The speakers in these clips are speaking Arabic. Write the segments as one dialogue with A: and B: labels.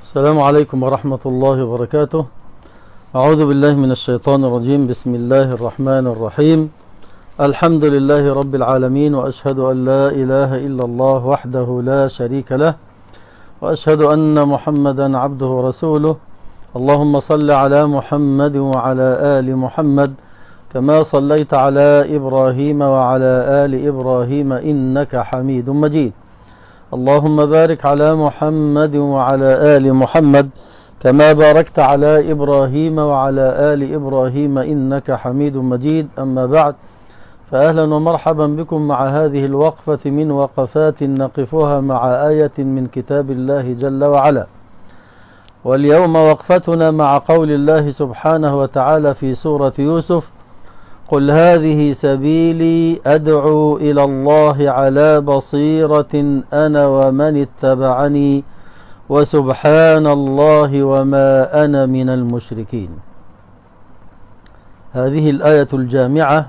A: السلام عليكم ورحمة الله وبركاته. أعوذ بالله من الشيطان الرجيم. بسم الله الرحمن الرحيم. الحمد لله رب العالمين، وأشهد أن لا إله إلا الله وحده لا شريك له، وأشهد أن محمدا عبده ورسوله. اللهم صل على محمد وعلى آل محمد كما صليت على إبراهيم وعلى آل إبراهيم إنك حميد مجيد. اللهم بارك على محمد وعلى آل محمد كما باركت على إبراهيم وعلى آل إبراهيم إنك حميد مجيد. أما بعد، فأهلا ومرحبا بكم مع هذه الوقفة من وقفات نقفها مع آية من كتاب الله جل وعلا. واليوم وقفتنا مع قول الله سبحانه وتعالى في سورة يوسف: قل هذه سبيلي أدعو إلى الله على بصيرة أنا ومن اتبعني وسبحان الله وما أنا من المشركين. هذه الآية الجامعة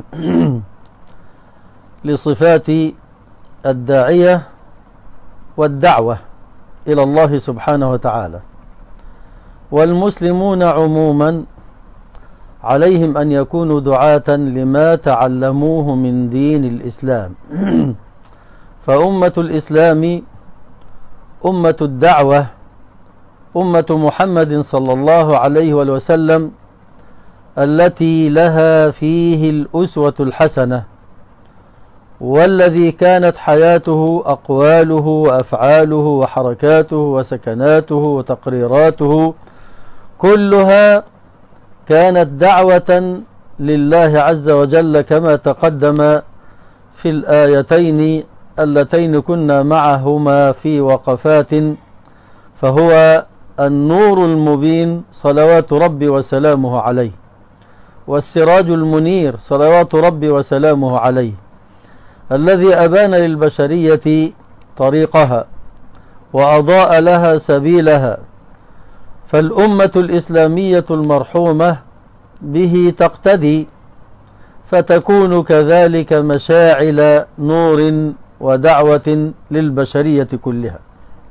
A: لصفات الداعية والدعوة إلى الله سبحانه وتعالى. والمسلمون عموما عليهم أن يكونوا دعاة لما تعلموه من دين الإسلام. فأمة الإسلام أمة الدعوة، أمة محمد صلى الله عليه وسلم، التي لها فيه الأسوة الحسنة، والذي كانت حياته أقواله وأفعاله وحركاته وسكناته وتقريراته كلها كانت دعوة لله عز وجل، كما تقدم في الآيتين اللتين كنا معهما في وقفات. فهو النور المبين صلوات ربي وسلامه عليه، والسراج المنير صلوات ربي وسلامه عليه، الذي أبان للبشرية طريقها وأضاء لها سبيلها. فالأمة الإسلامية المرحومة به تقتدي، فتكون كذلك مشاعل نور ودعوة للبشرية كلها.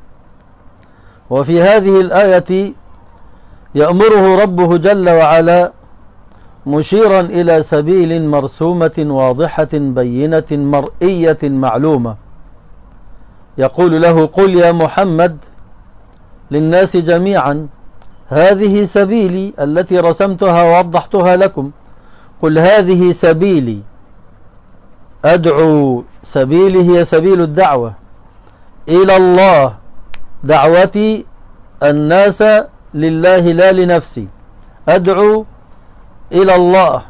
A: وفي هذه الآية يأمره ربه جل وعلا مشيرا إلى سبيل مرسومة واضحة بينة مرئية معلومة، يقول له: قل يا محمد للناس جميعا هذه سبيلي التي رسمتها ووضحتها لكم. قل هذه سبيلي أدعو. سبيلي هي سبيل الدعوة إلى الله، دعوتي الناس لله لا لنفسي. أدعو إلى الله،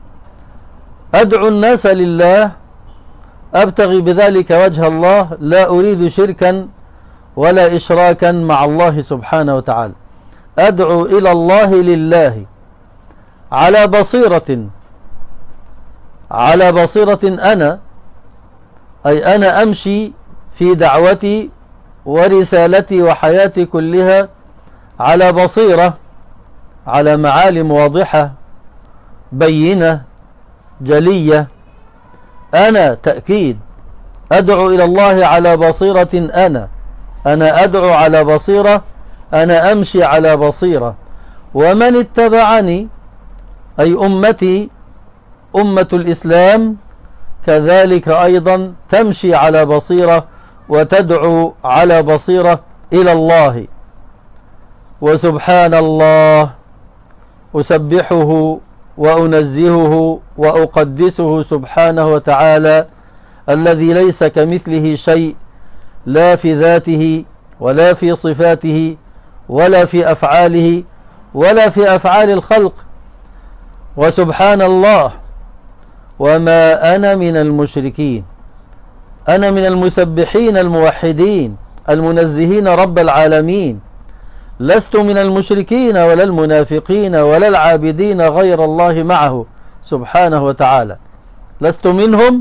A: أدعو الناس لله، أبتغي بذلك وجه الله، لا أريد شركا ولا إشراكا مع الله سبحانه وتعالى. أدعو إلى الله لله على بصيرة، على بصيرة أنا، أي أنا أمشي في دعوتي ورسالتي وحياتي كلها على بصيرة، على معالم واضحة بينة جلية. أنا تأكيد أدعو إلى الله على بصيرة، أنا أدعو على بصيرة، أنا أمشي على بصيرة. ومن اتبعني أي أمتي، أمة الإسلام، كذلك أيضا تمشي على بصيرة وتدعو على بصيرة إلى الله. وسبحان الله، أسبحه وأنزهه وأقدسه سبحانه وتعالى، الذي ليس كمثله شيء، لا في ذاته ولا في صفاته ولا في أفعاله ولا في أفعال الخلق. وسبحان الله وما أنا من المشركين، أنا من المسبحين الموحدين المنزهين رب العالمين. لست من المشركين ولا المنافقين ولا العابدين غير الله معه سبحانه وتعالى. لست منهم،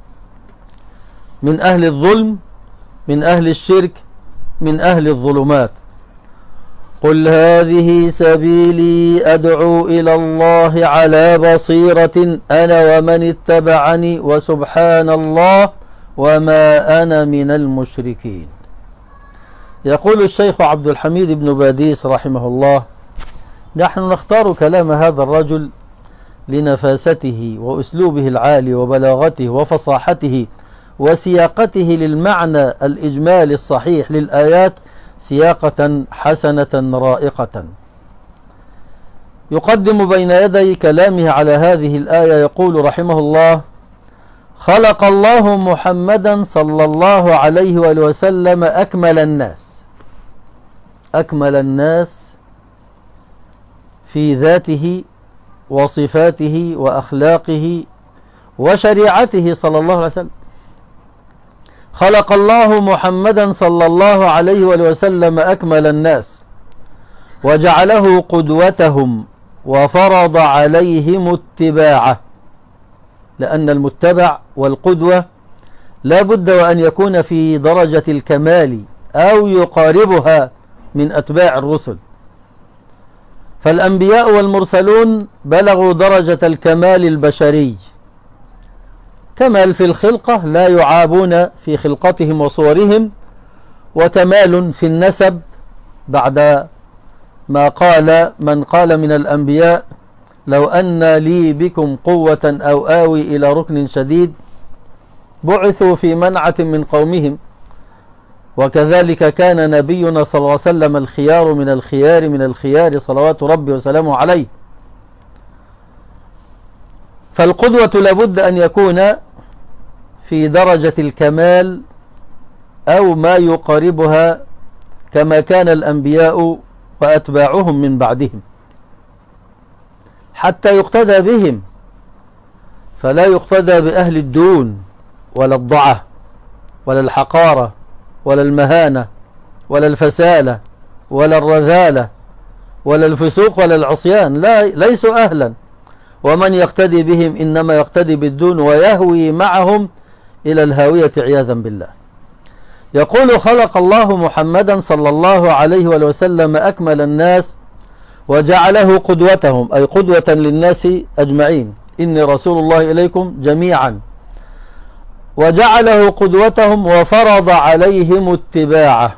A: من أهل الظلم، من أهل الشرك، من أهل الظلمات. قل هذه سبيلي أدعو إلى الله على بصيرة أنا ومن اتبعني وسبحان الله وما أنا من المشركين. يقول الشيخ عبد الحميد بن باديس رحمه الله: نحن نختار كلام هذا الرجل لنفاسته وأسلوبه العالي وبلاغته وفصاحته وسياقته للمعنى الإجمالي الصحيح للآيات سياقة حسنة رائقة. يقدم بين يدي كلامه على هذه الآية يقول رحمه الله: خلق الله محمدا صلى الله عليه وآله وسلم أكمل الناس في ذاته وصفاته وأخلاقه وشريعته صلى الله عليه وسلم. خلق الله محمدا صلى الله عليه وآله وسلم أكمل الناس وجعله قدوتهم وفرض عليهم اتباعه، لأن المتبع والقدوة لا بد وأن يكون في درجة الكمال أو يقاربها من أتباع الرسل. فالأنبياء والمرسلون بلغوا درجة الكمال البشري، كمال في الخلقة لا يعابون في خلقتهم وصورهم، وكمال في النسب بعد ما قال من قال من الأنبياء: لو أن لي بكم قوة أو آوي إلى ركن شديد. بعثوا في منعة من قومهم، وكذلك كان نبينا صلى الله عليه وسلم الخيار من الخيار من الخيار صلوات ربي وسلامه عليه. فالقدوة لابد أن يكون في درجة الكمال أو ما يقاربها، كما كان الأنبياء وأتباعهم من بعدهم، حتى يقتدى بهم، فلا يقتدى بأهل الدون ولا الضعة ولا الحقارة ولا المهانة ولا الفسالة ولا الرذالة ولا الفسوق ولا العصيان، لا، ليسوا أهلا. ومن يقتدي بهم إنما يقتدي بالدون ويهوي معهم إلى الهاوية عياذا بالله. يقول: خلق الله محمدا صلى الله عليه وسلم أكمل الناس وجعله قدوتهم، أي قدوة للناس أجمعين، إني رسول الله إليكم جميعا. وجعله قدوتهم وفرض عليهم اتباعه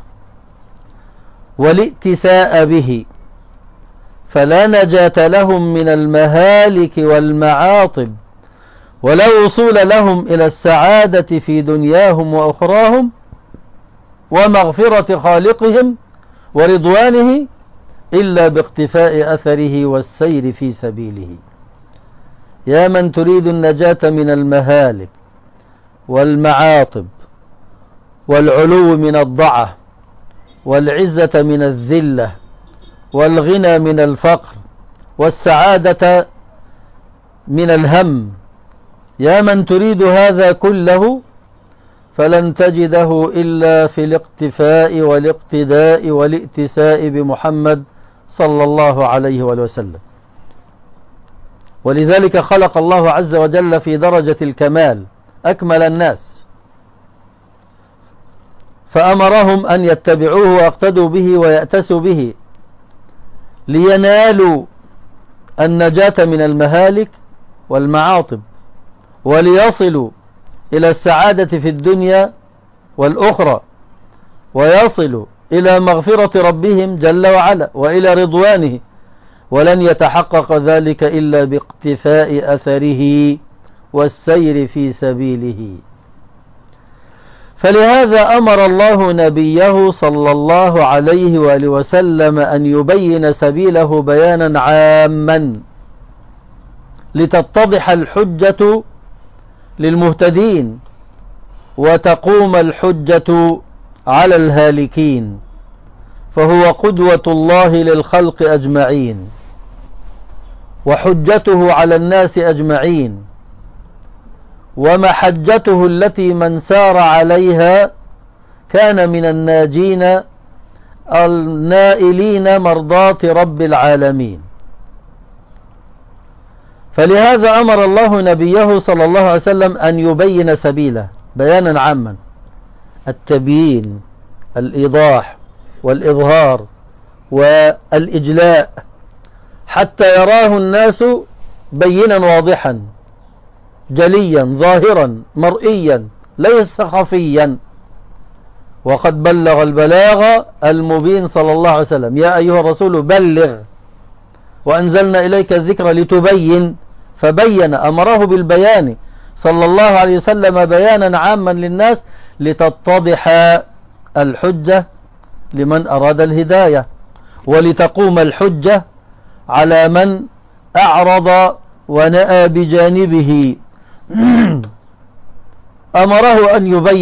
A: والائتساء به، فلا نجاة لهم من المهالك والمعاطب ولا وصول لهم إلى السعادة في دنياهم وأخراهم ومغفرة خالقهم ورضوانه إلا باقتفاء أثره والسير في سبيله. يا من تريد النجاة من المهالك والمعاطب والعلو من الضعة والعزة من الذلة والغنى من الفقر والسعادة من الهم، يا من تريد هذا كله فلن تجده إلا في الاقتفاء والاقتداء والائتساء بمحمد صلى الله عليه وسلم. ولذلك خلق الله عز وجل في درجة الكمال أكمل الناس، فأمرهم أن يتبعوه ويقتدوا به ويأتسوا به لينالوا النجاة من المهالك والمعاطب، وليصلوا إلى السعادة في الدنيا والأخرى، ويصلوا إلى مغفرة ربهم جل وعلا وإلى رضوانه. ولن يتحقق ذلك إلا باقتفاء أثره والسير في سبيله. فلهذا أمر الله نبيه صلى الله عليه وآله وسلم أن يبين سبيله بيانا عاما لتتضح الحجة للمهتدين وتقوم الحجة على الهالكين، فهو قدوة الله للخلق أجمعين وحجته على الناس أجمعين، ومحجته التي من سار عليها كان من الناجين النائلين مرضات رب العالمين. فلهذا أمر الله نبيه صلى الله عليه وسلم أن يبين سبيله بيانا عاما، التبيين، الإيضاح والإظهار والإجلاء، حتى يراه الناس بينا واضحا جليا ظاهرا مرئيا ليس خفيا، وقد بلغ البلاغ المبين صلى الله عليه وسلم. يا أيها الرسول بلغ، وأنزلنا إليك الذكر لتبين، فبين، أمره بالبيان صلى الله عليه وسلم بيانا عاما للناس لتتضح الحجة لمن أراد الهداية، ولتقوم الحجة على من أعرض ونأى بجانبه. أمره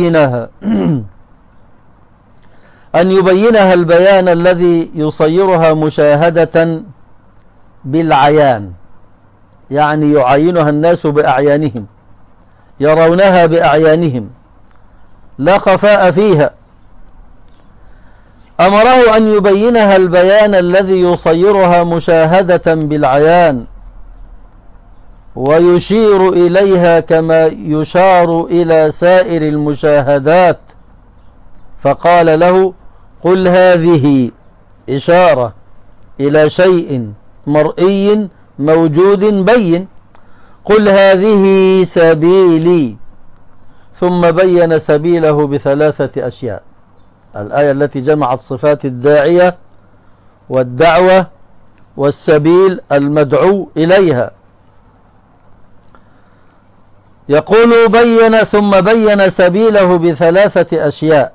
A: أن يبينها البيان الذي يصيرها مشاهدة بالعيان، يعني يعينها الناس بأعيانهم، يرونها بأعيانهم لا خفاء فيها. أمره أن يبينها البيان الذي يصيرها مشاهدة بالعيان، ويشير إليها كما يشار إلى سائر المشاهدات، فقال له: قل هذه، إشارة إلى شيء مرئي موجود بين، قل هذه سبيلي، ثم بين سبيله بثلاثة أشياء. الآية التي جمعت صفات الداعية والدعوة والسبيل المدعو إليها. يقول ثم بين سبيله بثلاثة أشياء: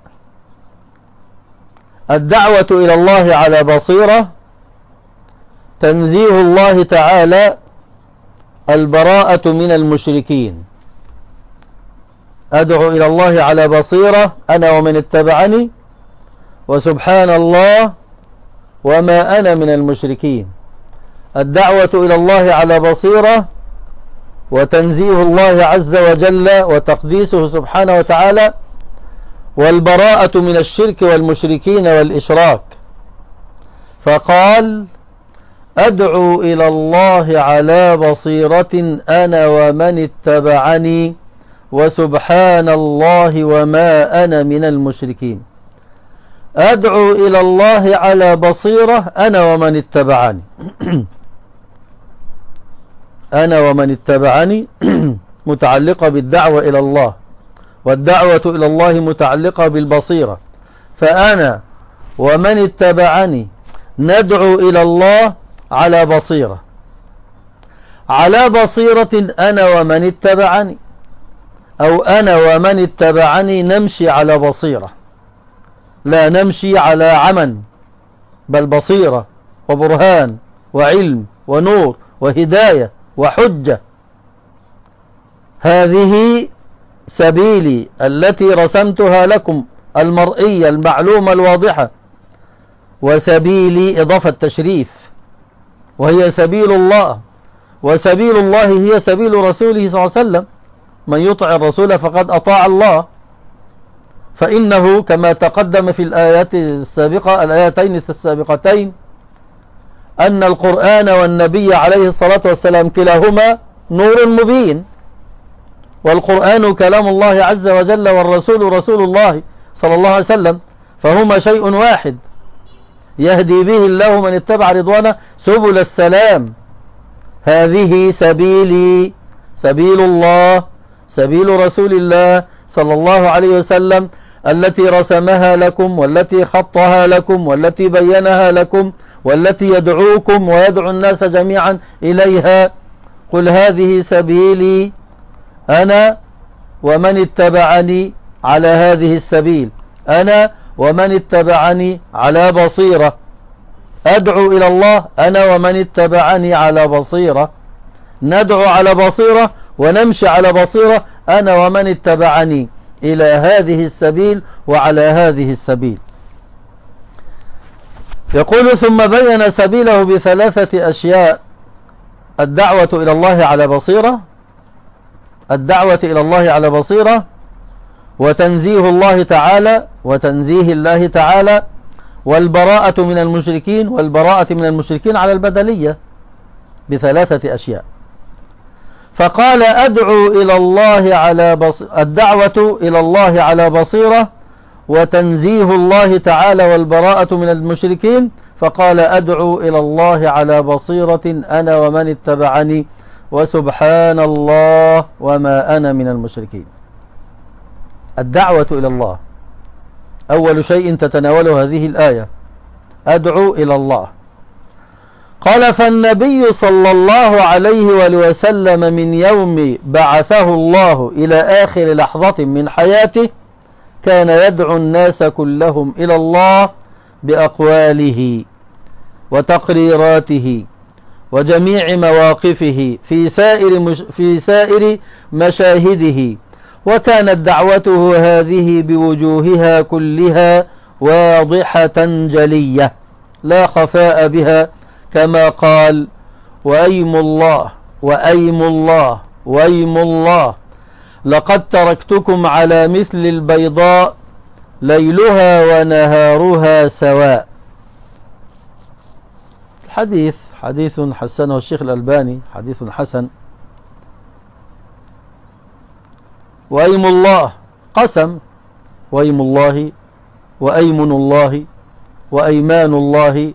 A: الدعوة إلى الله على بصيرة، تنزيه الله تعالى، البراءة من المشركين. أدعو إلى الله على بصيرة أنا ومن اتبعني، وسبحان الله وما أنا من المشركين. الدعوة إلى الله على بصيرة، وتنزيه الله عز وجل وتقديسه سبحانه وتعالى، والبراءة من الشرك والمشركين والإشراك. فقال: أدعو إلى الله على بصيرة أنا ومن اتبعني، وسبحان الله وما أنا من المشركين. أدعو إلى الله على بصيرة أنا ومن اتبعني. أنا ومن اتبعني متعلقة بالدعوة إلى الله، والدعوة إلى الله متعلقة بالبصيرة. فأنا ومن اتبعني ندعو إلى الله على بصيرة، على بصيرة أنا ومن اتبعني، أو أنا ومن اتبعني نمشي على بصيرة، لا نمشي على عمى، بل بصيرة وبرهان وعلم ونور وهداية وحجة. هذه سبيلي التي رسمتها لكم، المرئية المعلومة الواضحة، وسبيلي إضافة تشريف، وهي سبيل الله، وسبيل الله هي سبيل رسوله صلى الله عليه وسلم. من يطع الرسول فقد أطاع الله، فإنه كما تقدم في الآيات السابقة، الآيتين السابقتين، أن القرآن والنبي عليه الصلاة والسلام كلاهما نور مبين، والقرآن كلام الله عز وجل، والرسول رسول الله صلى الله عليه وسلم، فهما شيء واحد، يهدي به الله من اتبع رضوانه سبل السلام. هذه سبيلي، سبيل الله، سبيل رسول الله صلى الله عليه وسلم، التي رسمها لكم، والتي خطها لكم، والتي بينها لكم، والتي يدعوكم ويدعو الناس جميعا إليها. قل هذه سبيلي أنا ومن اتبعني على هذه السبيل، أنا ومن اتبعني على بصيرة. أدعو إلى الله أنا ومن اتبعني على بصيرة، ندعو على بصيرة ونمشي على بصيرة أنا ومن اتبعني إلى هذه السبيل وعلى هذه السبيل. يقول: ثم بين سبيله بثلاثة أشياء: الدعوة إلى الله على بصيرة، الدعوة إلى الله على بصيرة، وتنزيه الله تعالى، وتنزيه الله تعالى، والبراءة من المشركين، والبراءة من المشركين على البدلية بثلاثة أشياء. فقال: أدعو إلى الله على الدعوة إلى الله على بصيرة، وتنزيه الله تعالى، والبراءة من المشركين. فقال: أدعو إلى الله على بصيرة أنا ومن اتبعني، وسبحان الله وما أنا من المشركين. الدعوة إلى الله أول شيء تتناول هذه الآية: أدعو إلى الله. قال: فالنبي صلى الله عليه وآله وسلم من يوم بعثه الله إلى آخر لحظة من حياته كان يدعو الناس كلهم إلى الله بأقواله وتقريراته وجميع مواقفه في سائر مشاهده، وكانت دعوته هذه بوجوهها كلها واضحة جلية لا خفاء بها، كما قال: وأيم الله وأيم الله وأيم الله لقد تركتكم على مثل البيضاء ليلها ونهارها سواء. الحديث حديث حسنه الشيخ الألباني، حديث حسن. وأيم الله قسم، وأيم الله وأيمن الله وأيمان الله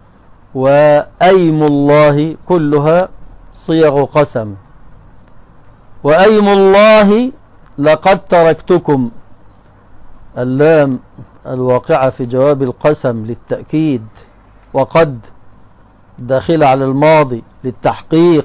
A: وأيم الله كلها صيغ قسم. وأيم الله لقد تركتكم، اللام الواقعة في جواب القسم للتأكيد، وقد داخل على الماضي للتحقيق.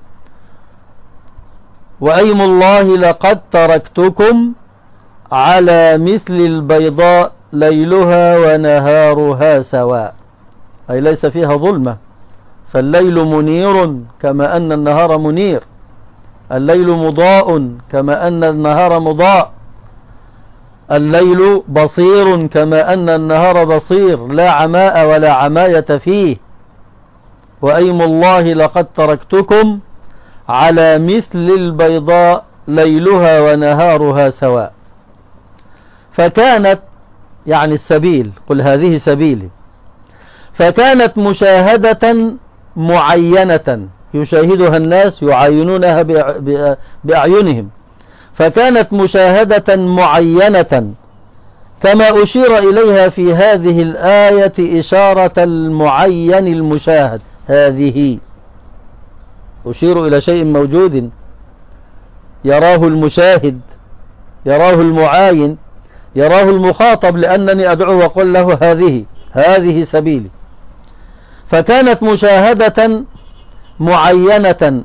A: وأيم الله لقد تركتكم على مثل البيضاء ليلها ونهارها سواء، أي ليس فيها ظلمة، فالليل منير كما أن النهار منير، الليل مضاء كما أن النهار مضاء، الليل بصير كما أن النهار بصير، لا عماء ولا عماية فيه. وأيم الله لقد تركتكم على مثل البيضاء ليلها ونهارها سواء. فكانت يعني السبيل، قل هذه سبيلي، فكانت مشاهدة معينة يشاهدها الناس يعاينونها بأعينهم، فكانت مشاهدة معينة كما أشير إليها في هذه الآية إشارة المعين المشاهد. هذه أشير إلى شيء موجود يراه المشاهد، يراه المعاين، يراه المخاطب، لأنني أدعوه وأقول له هذه سبيلي. فكانت مشاهدة معينة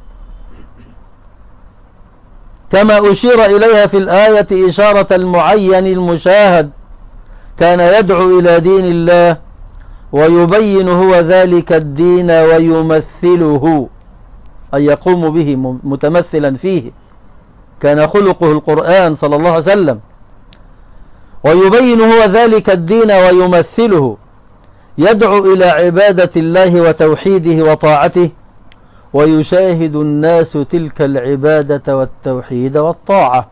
A: كما أشير إليها في الآية إشارة المعين المشاهد، كان يدعو إلى دين الله ويبين هو ذلك الدين ويمثله، أي يقوم به متمثلا فيه، كان خلقه القرآن صلى الله عليه وسلم، ويبين هو ذلك الدين ويمثله، يدعو إلى عبادة الله وتوحيده وطاعته، ويشاهد الناس تلك العبادة والتوحيد والطاعة.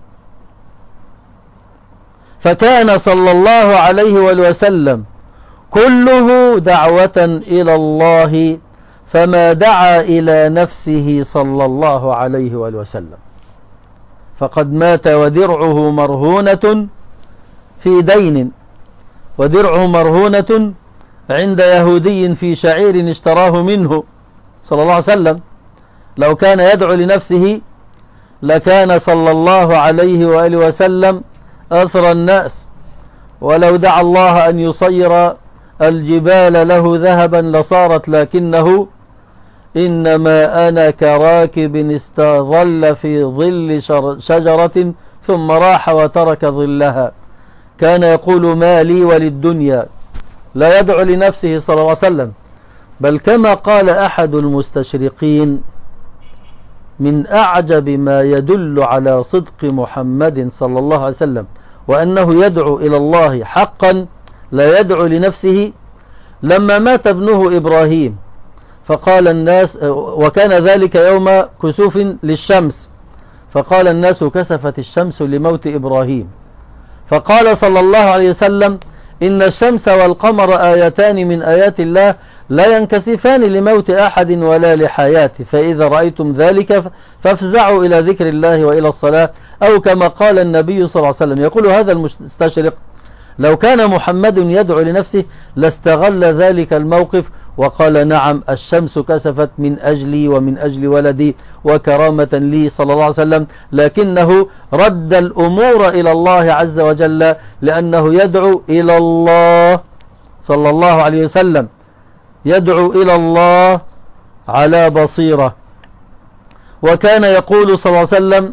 A: فكان صلى الله عليه وسلم كله دعوة إلى الله، فما دعا إلى نفسه صلى الله عليه وسلم، فقد مات ودرعه مرهونة في دين، ودرعه مرهونة عند يهودي في شعير اشتراه منه صلى الله عليه وسلم. لو كان يدعو لنفسه لكان صلى الله عليه وآله وسلم أثرى الناس، ولو دعا الله أن يصير الجبال له ذهبا لصارت، لكنه إنما أنا كراكب استظل في ظل شجرة ثم راح وترك ظلها. كان يقول ما لي وللدنيا، لا يدعو لنفسه صلى الله عليه وسلم، بل كما قال أحد المستشرقين: من أعجب ما يدل على صدق محمد صلى الله عليه وسلم وأنه يدعو إلى الله حقا لا يدعو لنفسه، لما مات ابنه إبراهيم فقال الناس، وكان ذلك يوم كسوف للشمس، فقال الناس كسفت الشمس لموت إبراهيم، فقال صلى الله عليه وسلم: إن الشمس والقمر آيتان من آيات الله لا ينكسفان لموت أحد ولا لحياته، فإذا رأيتم ذلك فافزعوا إلى ذكر الله وإلى الصلاة، أو كما قال النبي صلى الله عليه وسلم. يقول هذا المستشرق: لو كان محمد يدعو لنفسه لاستغل ذلك الموقف وقال نعم الشمس كسفت من أجلي ومن أجل ولدي وكرامة لي صلى الله عليه وسلم، لكنه رد الأمور إلى الله عز وجل لأنه يدعو إلى الله صلى الله عليه وسلم، يدعو إلى الله على بصيرة. وكان يقول صلى الله عليه وسلم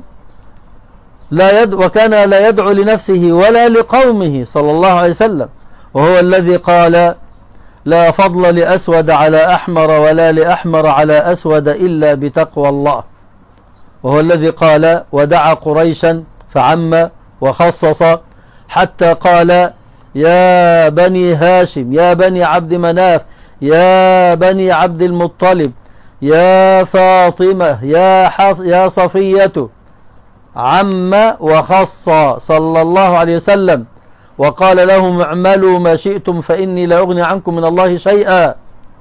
A: وكان لا يدعو لنفسه ولا لقومه صلى الله عليه وسلم، وهو الذي قال لا فضل لأسود على أحمر ولا لأحمر على أسود إلا بتقوى الله، وهو الذي قال ودعا قريشا فعم وخصص حتى قال يا بني هاشم يا بني عبد مناف يا بني عبد المطلب يا فاطمة يا صفية، عم وخص صلى الله عليه وسلم، وقال لهم اعملوا ما شئتم فإني لا أغني عنكم من الله شيئا.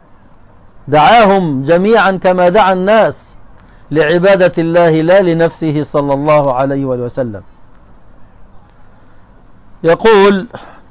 A: دعاهم جميعا كما دعا الناس لعبادة الله لا لنفسه صلى الله عليه وسلم. يقول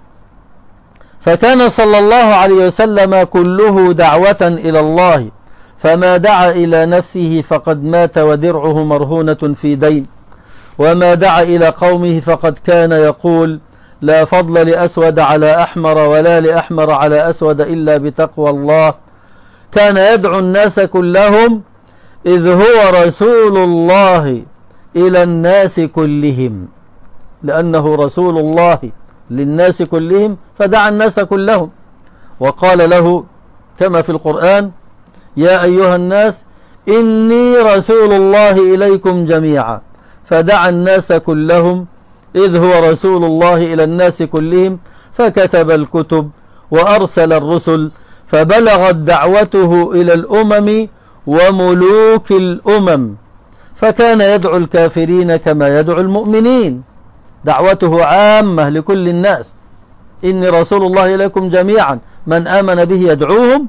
A: فكان صلى الله عليه وسلم كله دعوة إلى الله، فما دعا إلى نفسه فقد مات ودرعه مرهونة في دين، وما دعا إلى قومه فقد كان يقول لا فضل لأسود على أحمر ولا لأحمر على أسود إلا بتقوى الله. كان يدعو الناس كلهم إذ هو رسول الله إلى الناس كلهم، لأنه رسول الله للناس كلهم فدعا الناس كلهم، وقال له كما في القرآن يا أيها الناس إني رسول الله إليكم جميعا، فدعا الناس كلهم إذ هو رسول الله إلى الناس كلهم، فكتب الكتب وأرسل الرسل، فبلغت دعوته إلى الأمم وملوك الأمم، فكان يدعو الكافرين كما يدعو المؤمنين، دعوته عامة لكل الناس، إني رسول الله إليكم جميعا، من آمن به يدعوهم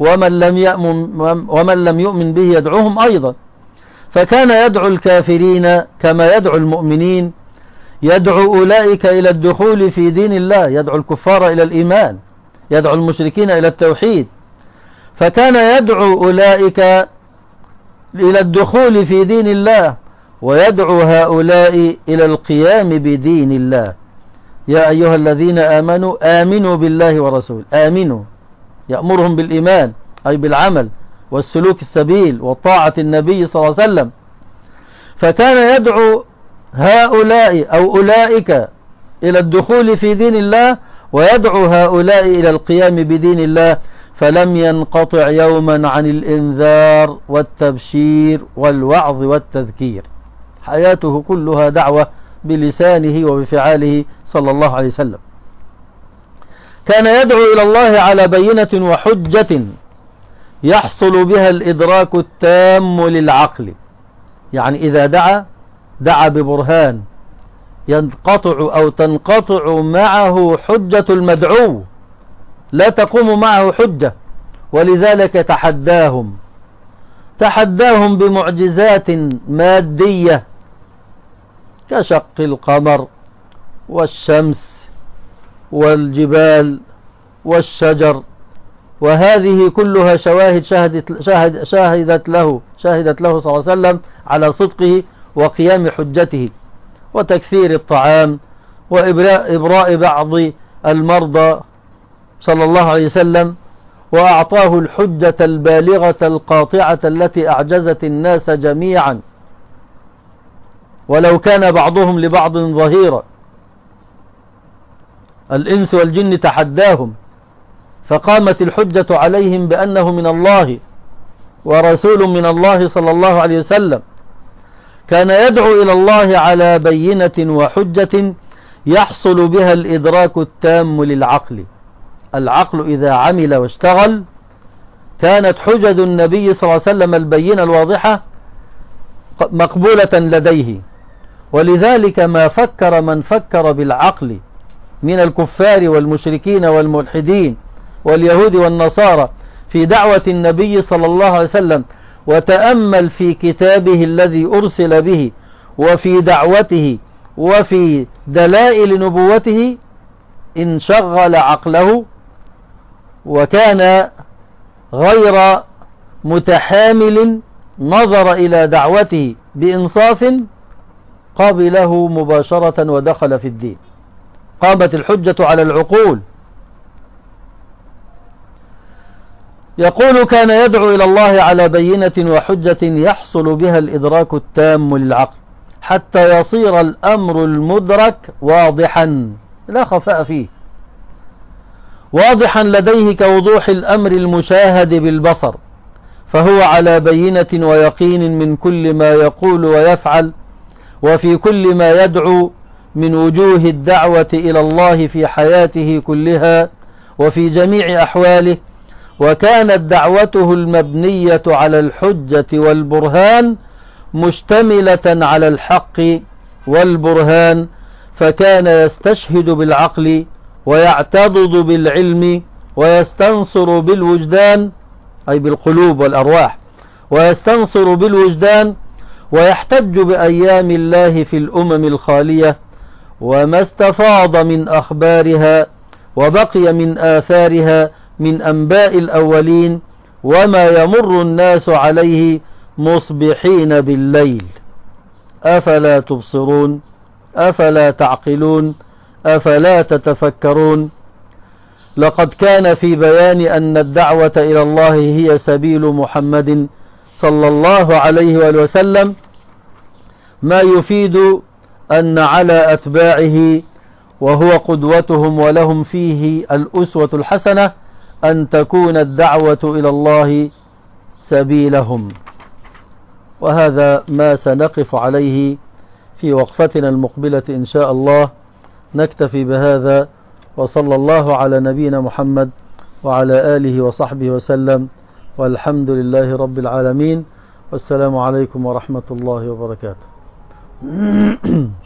A: ومن لم يؤمن به يدعوهم أيضا. فكان يدعو الكافرين كما يدعو المؤمنين، يدعو أولئك إلى الدخول في دين الله، يدعو الكفار إلى الإيمان، يدعو المشركين إلى التوحيد. فكان يدعو أولئك إلى الدخول في دين الله، ويدعو هؤلاء إلى القيام بدين الله. يا أيها الذين آمنوا آمنوا بالله ورسوله، آمنوا يأمرهم بالإيمان أي بالعمل والسلوك السبيل وطاعة النبي صلى الله عليه وسلم. فكان يدعو هؤلاء أو أولئك إلى الدخول في دين الله، ويدعو هؤلاء إلى القيام بدين الله، فلم ينقطع يوما عن الإنذار والتبشير والوعظ والتذكير، حياته كلها دعوة بلسانه وبفعاله صلى الله عليه وسلم. كان يدعو إلى الله على بينة وحجة يحصل بها الإدراك التام للعقل، يعني إذا دعا ببرهان تنقطع معه حجة المدعو، لا تقوم معه حجة، ولذلك تحداهم بمعجزات مادية كشق القمر والشمس والجبال والشجر، وهذه كلها شاهدت له صلى الله عليه وسلم على صدقه وقيام حجته، وتكثير الطعام وإبراء بعض المرضى صلى الله عليه وسلم، وأعطاه الحجة البالغة القاطعة التي أعجزت الناس جميعا ولو كان بعضهم لبعض ظهيرا. الإنس والجن تحداهم، فقامت الحجة عليهم بأنه من الله ورسول من الله صلى الله عليه وسلم. كان يدعو إلى الله على بينة وحجة يحصل بها الإدراك التام للعقل. العقل إذا عمل واشتغل كانت حجج النبي صلى الله عليه وسلم البينة الواضحة مقبولة لديه، ولذلك ما فكر من فكر بالعقل من الكفار والمشركين والملحدين واليهود والنصارى في دعوة النبي صلى الله عليه وسلم، وتأمل في كتابه الذي أرسل به وفي دعوته وفي دلائل نبوته، انشغل عقله وكان غير متحامل نظر إلى دعوته بإنصاف قبله مباشرة ودخل في الدين. قامت الحجة على العقول. يقول كان يدعو إلى الله على بينة وحجة يحصل بها الإدراك التام للعقل حتى يصير الأمر المدرك واضحا لا خفاء فيه، واضحا لديه كوضوح الأمر المشاهد بالبصر، فهو على بينة ويقين من كل ما يقول ويفعل وفي كل ما يدعو من وجوه الدعوة إلى الله في حياته كلها وفي جميع أحواله. وكانت دعوته المبنية على الحجة والبرهان مشتملة على الحق والبرهان، فكان يستشهد بالعقل ويعتضد بالعلم ويستنصر بالوجدان، أي بالقلوب والأرواح، ويستنصر بالوجدان ويحتج بأيام الله في الأمم الخالية وما استفاض من أخبارها وبقي من آثارها من أنباء الأولين وما يمر الناس عليه مصبحين بالليل. أفلا تبصرون؟ أفلا تعقلون؟ أفلا تتفكرون؟ لقد كان في بيان أن الدعوة إلى الله هي سبيل محمد صلى الله عليه وآله وسلم ما يفيد أن على أتباعه وهو قدوتهم ولهم فيه الأسوة الحسنة أن تكون الدعوة إلى الله سبيلهم. وهذا ما سنقف عليه في وقفتنا المقبلة إن شاء الله. نكتفي بهذا، وصلى الله على نبينا محمد وعلى آله وصحبه وسلم، والحمد لله رب العالمين، والسلام عليكم ورحمة الله وبركاته.